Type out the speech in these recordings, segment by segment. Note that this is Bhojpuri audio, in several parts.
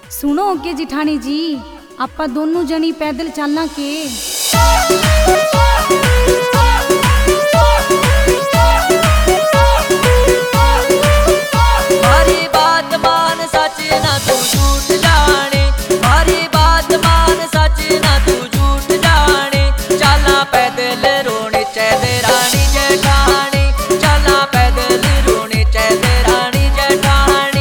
सुनो के जिठानी जी, आपा दोनों जनी पैदल चलना के। मारी बात मान सच ना तू झूठ जाने, मारी बात मान सच ना तू झूठ जाने। चला पैदल रोने चैदे रानी जेठानी, चला पैदल रोने चैदे रानी जेठानी।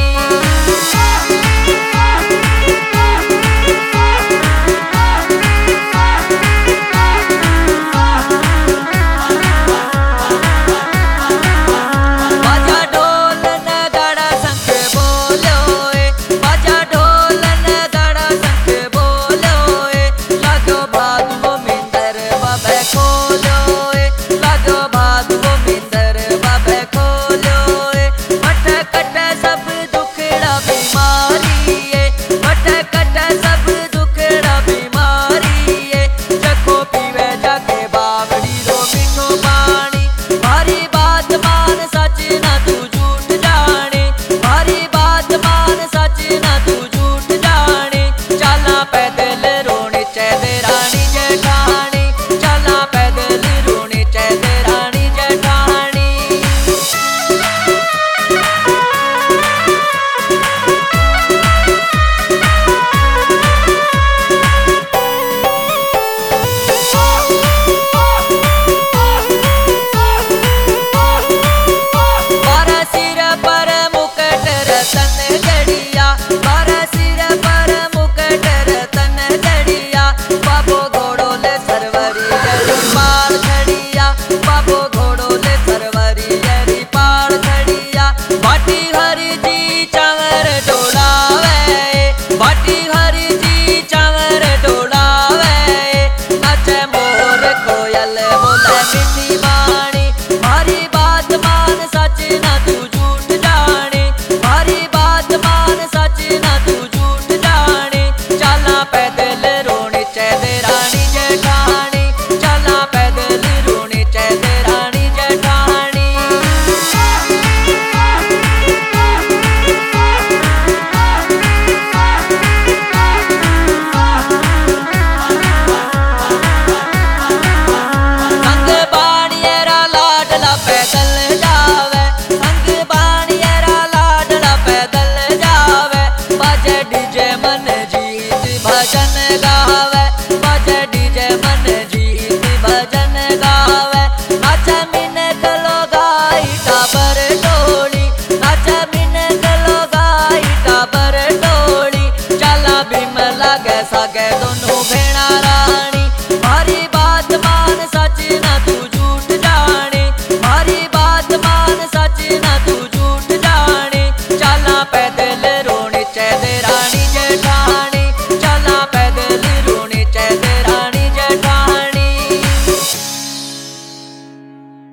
बाजा ढोल नगाड़ा शंख बोलो ए, बाजा ढोल नगाड़ा शंख बोलो ए। लागो भादुओ मिंदर बाबे खोलो ए, लागो भादुओ मिंदर बाबे खोलो ए। मट कट सब दुखड़ा बीमारी ए, मट कट सब दुखड़ा बीमारी ए। जखो पीवे जाके बावड़ी रो मीठो पानी। मारी बात मान सच ना तू झूठ जाने, मारी बात मान सच ना तू झूठ जाने। चला पैदल रोने चैदे रानी जेठानी, चला पैदल रोने चैदे रानी जेठानी। बारा सिर पर मुकुट रतन जड़िया, बारा सिर पर मुकुट रतन जड़िया। बाबो घोड़ो ले सरवरी हरी पाल खड़िया, बाबो घोड़ो ले सरवरी हरी पाल खड़िया। बाटी हरी जी चावर डोलावे, बाटी हरी जी चावर डोलावे। नाचे मोर कोयल बोले मिठी वाणी। मारी बात मान सच ना तू झूठ जाने, मारी बात मान सच ना तू झूठ जाने। चला पैदल रोने चैदे रानी जेठानी, चला पैदल रोने चैदे रानी जेठानी। संग बाणियरा लाडला पैदल जावे, संग बाणियरा लाडला पैदल जावे। बाजे डीजे मन जीत भजन गावे, बाजे डीजे मन जीत भजन गावे। नाचा मिनक लोगाई टाबर टोली, नाचा मिनक लोगाई टाबर टोली। चला बिमला गैसा गे दोनों